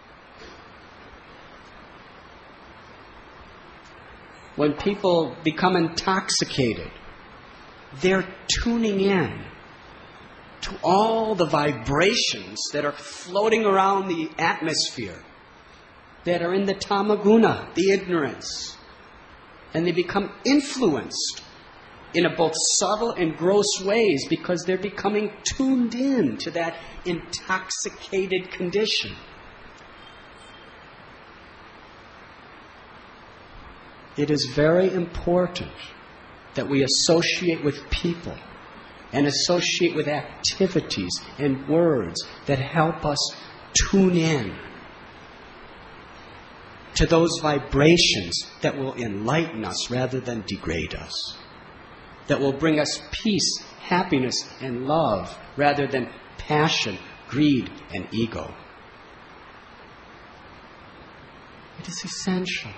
When people become intoxicated, they're tuning in to all the vibrations that are floating around the atmosphere, that are in the tamaguna, the ignorance. And they become influenced in a both subtle and gross ways because they're becoming tuned in to that intoxicated condition. It is very important that we associate with people and associate with activities and words that help us tune in to those vibrations that will enlighten us rather than degrade us, that will bring us peace, happiness, and love rather than passion, greed, and ego. It is essential.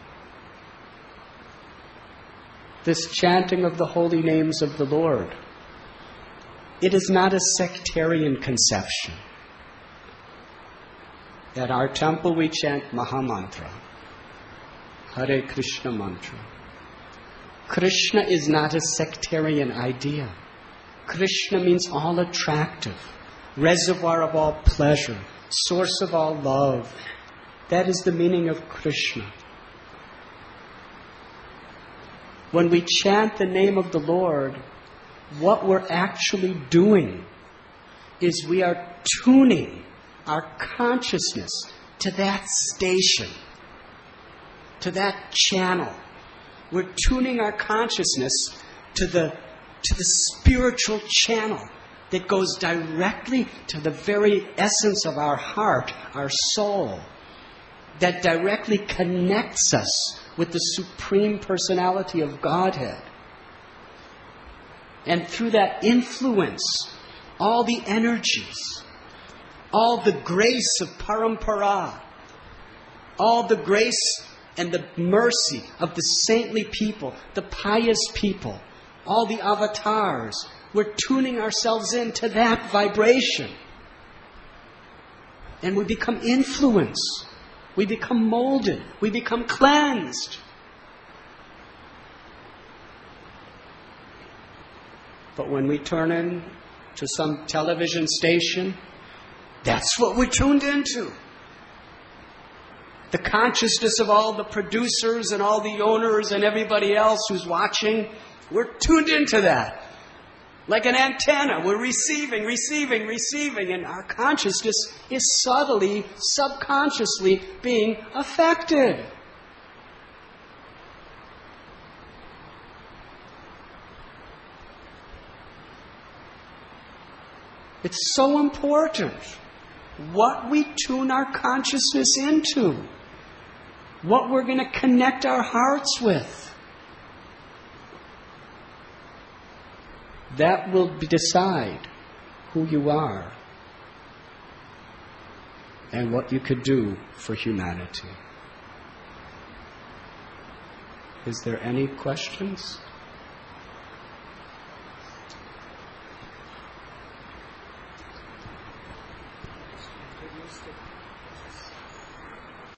This chanting of the holy names of the Lord, it is not a sectarian conception. At our temple we chant Mahamantra, Hare Krishna mantra. Krishna is not a sectarian idea. Krishna means all attractive, reservoir of all pleasure, source of all love. That is the meaning of Krishna. When we chant the name of the Lord, what we're actually doing is we are tuning our consciousness to that station, to that channel. We're tuning our consciousness to the, to the spiritual channel that goes directly to the very essence of our heart, our soul, that directly connects us with the Supreme Personality of Godhead. And through that influence, all the energies, all the grace of Parampara, all the grace and the mercy of the saintly people, the pious people, all the avatars, we're tuning ourselves into that vibration. And we become influenced. We become molded. We become cleansed. But when we turn in to some television station, that's what we're tuned into. The consciousness of all the producers and all the owners and everybody else who's watching, we're tuned into that. Like an antenna, we're receiving, receiving, receiving, and our consciousness is subtly, subconsciously being affected. It's so important what we tune our consciousness into, what we're going to connect our hearts with. That will decide who you are and what you could do for humanity. Is there any questions?